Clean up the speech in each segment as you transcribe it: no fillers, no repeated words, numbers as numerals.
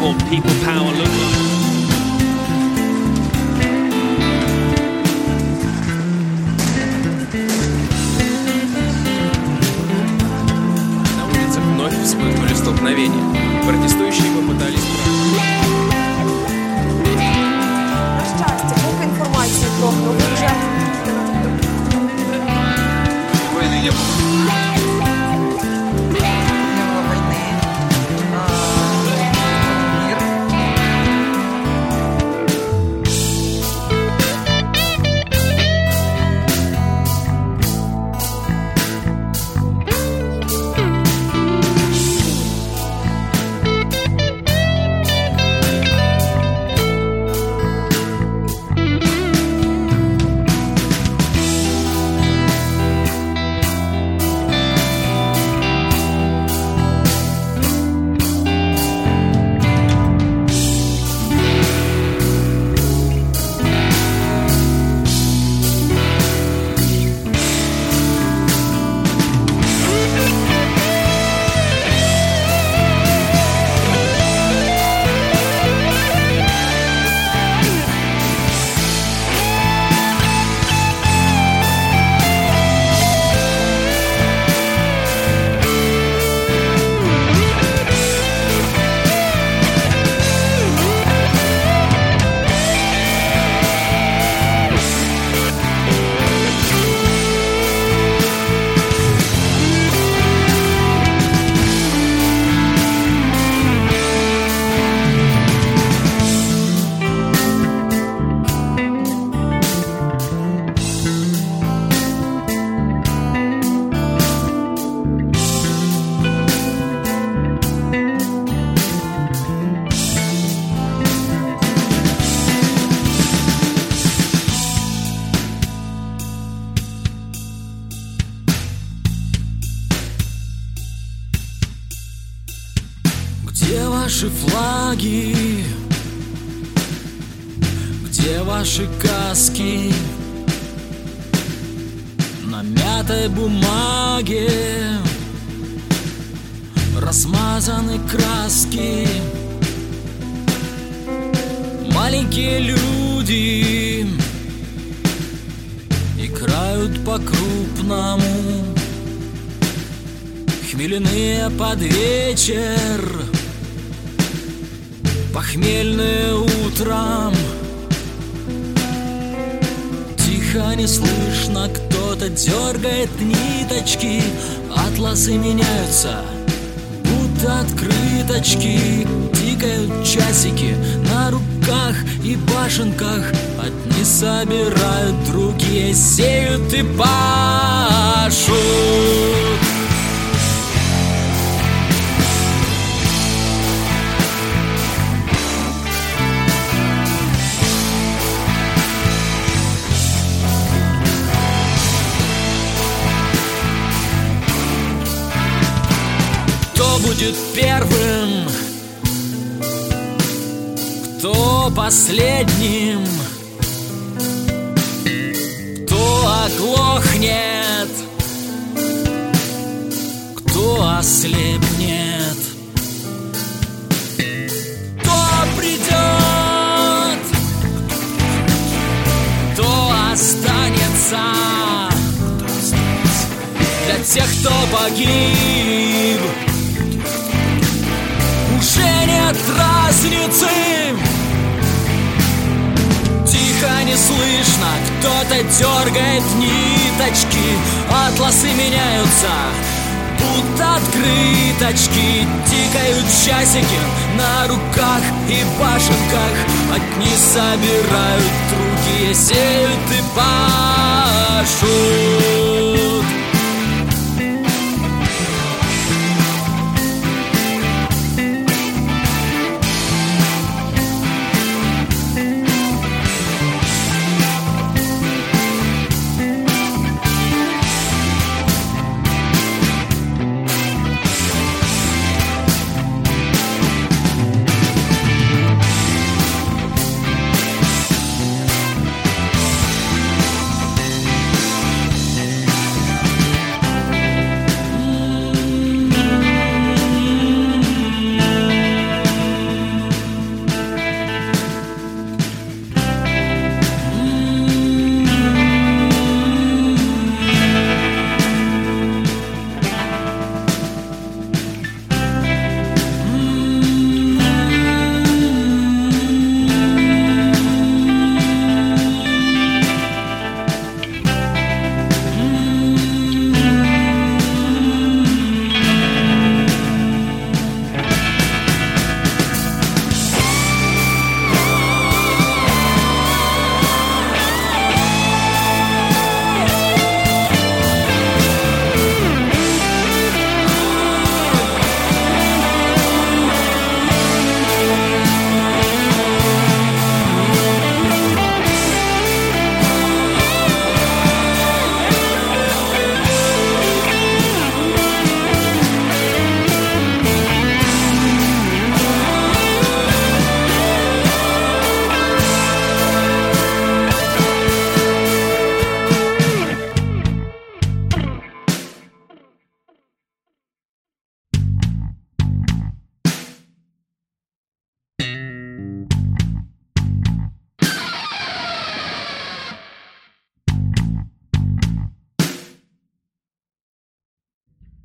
called People Power look like? На улицах вновь вспыхнули столкновения. Протестующие попытались... На щастя, поки інформації про нових жертв. Войны не было. Не было войны. Мир. Где ваши флаги? Где ваши каски? На мятой бумаге размазаны краски. Маленькие люди играют по-крупному, хмеляные под вечер, похмельные утром. Тихо, не слышно, кто-то дергает ниточки, атласы меняются, будто открыточки. Тикают часики на руках и башенках, одни собирают, другие сеют и пашут. Кто будет первым? Кто последним? Кто оглохнет? Кто ослепнет? Кто придет? Кто останется? Для тех, кто погиб, уже нет разницы. Тихо, не слышно, кто-то дергает ниточки, атласы меняются, будто открыточки. Тикают часики на руках и башенках, одни собирают, другие сеют и пашут.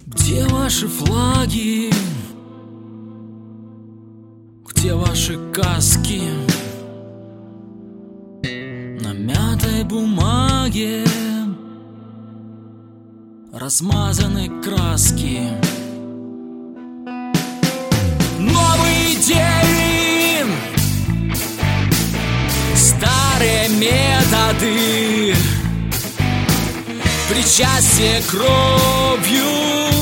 Где ваши флаги? Где ваши каски? На мятой бумаге размазаны краски. Новые идеи, старые методы, причастие кровью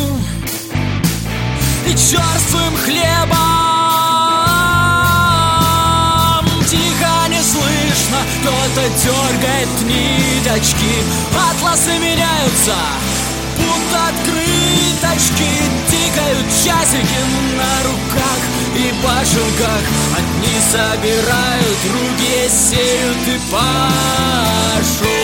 и черствым хлебом. Тихо, не слышно, кто-то дергает ниточки, атласы меняются, будто открыточки. Тикают часики на руках и башенках. Одни собирают, другие сеют и пашут.